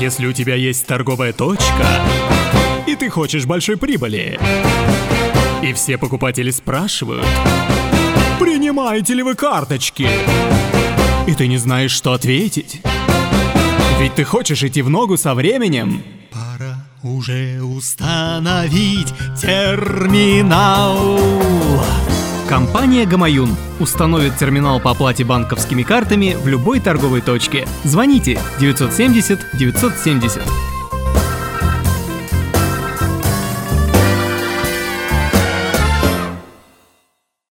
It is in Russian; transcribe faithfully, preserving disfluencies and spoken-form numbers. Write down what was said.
Если у тебя есть торговая точка, и ты хочешь большой прибыли, и все покупатели спрашивают: принимаете ли вы карточки? И ты не знаешь, что ответить. Ведь ты хочешь идти в ногу со временем. Пора уже установить терминал. Компания «Гамаюн» установит терминал по оплате банковскими картами в любой торговой точке. Звоните девятьсот семьдесят девятьсот семьдесят.